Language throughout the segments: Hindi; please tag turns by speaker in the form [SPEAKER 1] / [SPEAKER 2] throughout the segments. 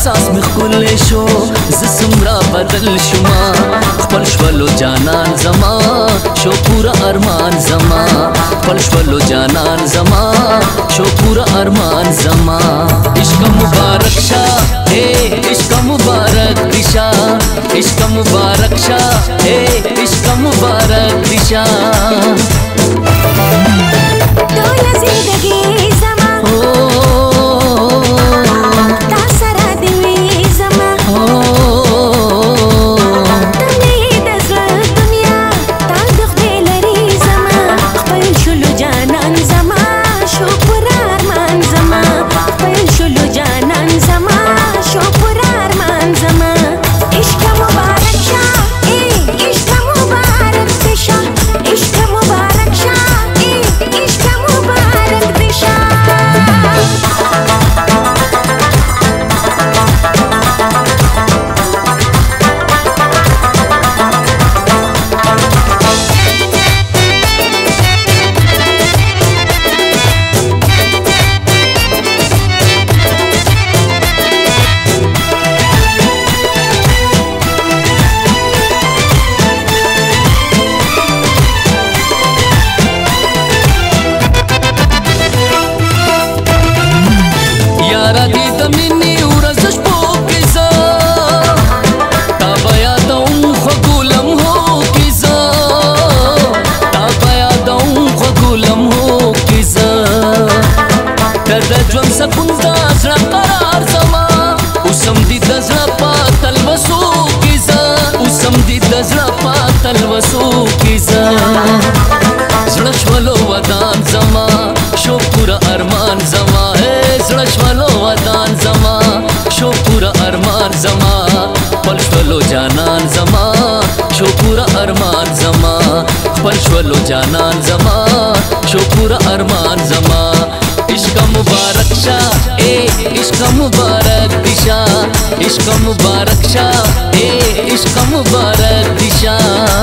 [SPEAKER 1] احساس می خلې شو زسمرا بدل شما خپل شولو جانان زما شو پورا ارمان زما خپل شولو جانان زما شو پورا ارمان زما عشق مبارک شا اے عشق مبارک دشا عشق مبارک شا اے عشق مبارک دشا
[SPEAKER 2] ټول زندگی زما تا سره دی وی زما تمه د زړه دنیا تا د خپل لري زما خپل شلو جانان زما شو پر ارمان زما خپل شلو جانان زما شو پر ارمان زما عشق مبارک شا اے عشق مبارک دشا عشق مبارک شا اے عشق مبارک دشا
[SPEAKER 1] یارا دی دمینی ورزش پوکیزا تا بیا دوم خگولم ہو کیزا تا بیا دوم خگولم ہو کیزا تد جون سکون دا زړه قرار زما اوسم دی د زړه پاتل وسو کیزا اوسم دی د زړه پاتل وسو کیزا زړه شولو ودان زما شو پورا ارمان زما زړه شولو ودان زما شو پورا ارمان زما خپل شولو جانان زما شو پورا ارمان زما خپل شولو جانان زما شو پورا ارمان زما عشق مبارک شا اے عشق مبارک دشا عشق مبارک شا اے عشق مبارک دشا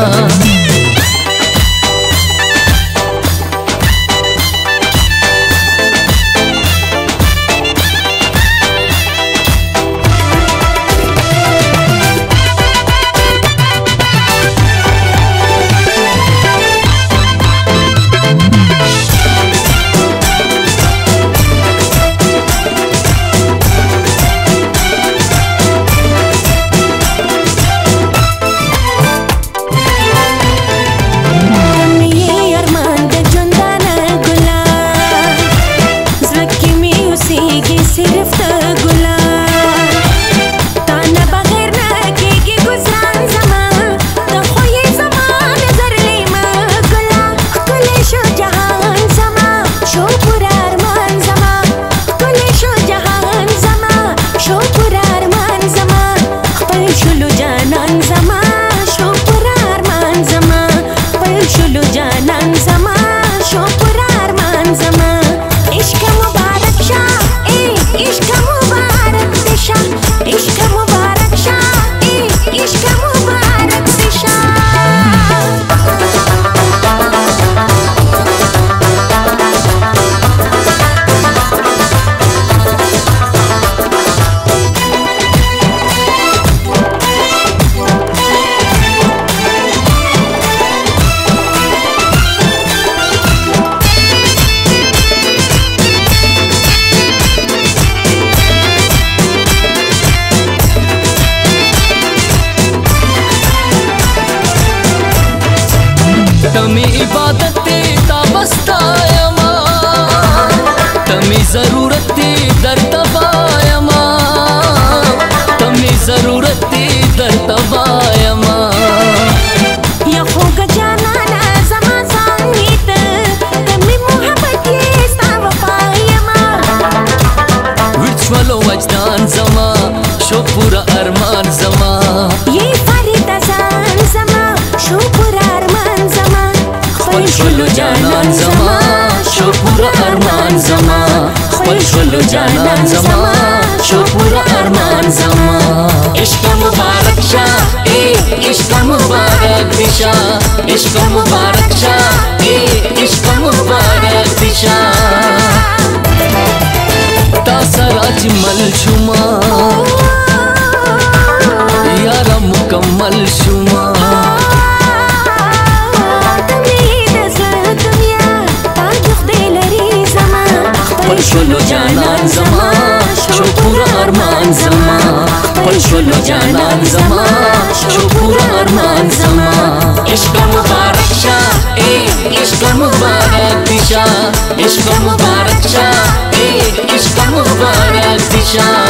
[SPEAKER 1] तमी इबादत ता बस्तायमा तमी जरूरत दर तबायमा तमी जरूरत दर तबायमा
[SPEAKER 2] या होगा जाना ना जमा संगीत तमी मोहब्बत ये सा वफायमा
[SPEAKER 1] विचवलो वजदान जमा शो पूरा अरमान जमा
[SPEAKER 2] ये फरीदा जान जमा शो पूरा अरमान जमा
[SPEAKER 1] खपल शलो जानन जमा शो पूरा अरमान जमा खपल शलो जानन जमा शो पूरा अरमान जमा इश्क मुबारक शा ए इश्क मुबारक दिशा इश्क मुबारक शा ए इश्क मुबारक दिशा ता सराज मल शुमा مکمل شوما خپل شلو جانان زما شو پورا ارمان زما خپل شلو جانان زما شو پورا ارمان زما عشق مبارک شاه اے عشق مبارک شاه عشق مبارک شاه اے عشق مبارک شاه